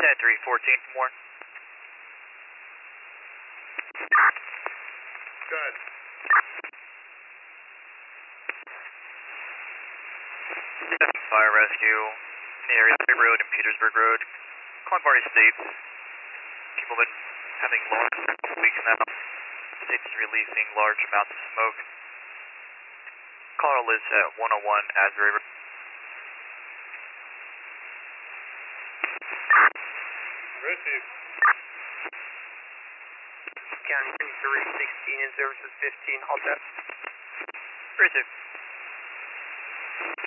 10-3-14 from Warren. Good. Fire rescue near Erie Road and Petersburg Road. Calling Party States. People have been having logs for a couple weeks now. States is releasing large amounts of smoke. Caller Liz at 101 Asbury Road. Receive. County 316 in service with 15, all set. Receive.